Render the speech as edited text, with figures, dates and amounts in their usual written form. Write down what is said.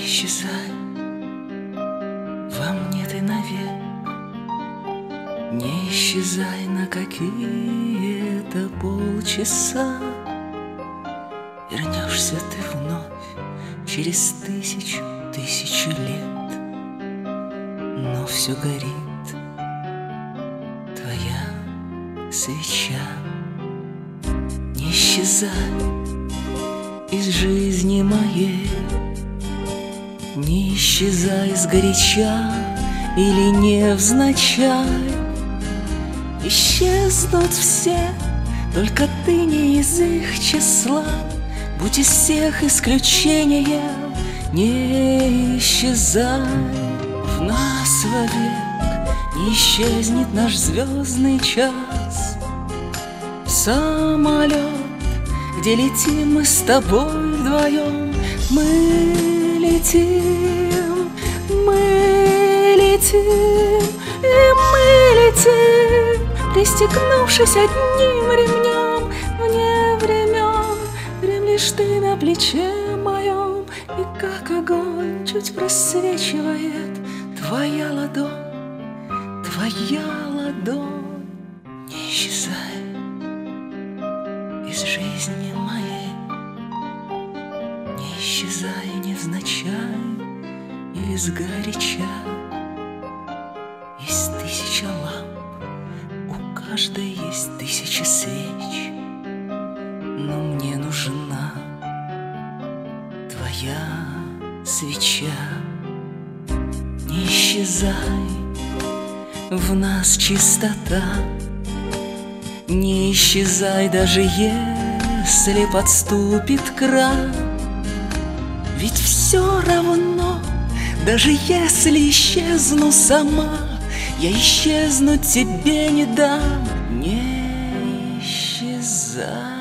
исчезай, во мне ты навек. Не исчезай на какие-то полчаса. Вернешься ты вновь через тысячу лет, но все горит твоя свеча. Не исчезай из жизни моей, не исчезай сгоряча или невзначай. Исчезнут все, только ты не из их числа. Будь из всех исключением, не исчезай. В нас вовек не исчезнет наш звездный час. Самолет, где летим мы с тобой вдвоем. Мы летим, и мы летим, пристегнувшись одним ремнем. Вне времен дремлешь ты на плече моем, и как огонь чуть просвечивает твоя ладонь, твоя ладонь. Не исчезай из жизни моей, не исчезай невзначай и сгоряча. Есть 1000 ламп, у каждой есть 1000 свеч, но мне нужна твоя свеча. Не исчезай, в нас чистота. Не исчезай, даже если подступит край. Ведь все равно, даже если исчезну сама, я исчезнуть тебе не дам. Не исчезай.